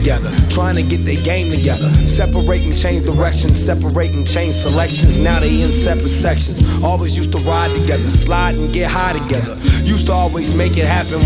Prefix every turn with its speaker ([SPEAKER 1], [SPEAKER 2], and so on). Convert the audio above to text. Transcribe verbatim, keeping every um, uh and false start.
[SPEAKER 1] together, trying to get their game together. Separate and change directions, separate and change selections. Now they in separate sections. Always used to ride together, slide and get high together. Used to always make it happen.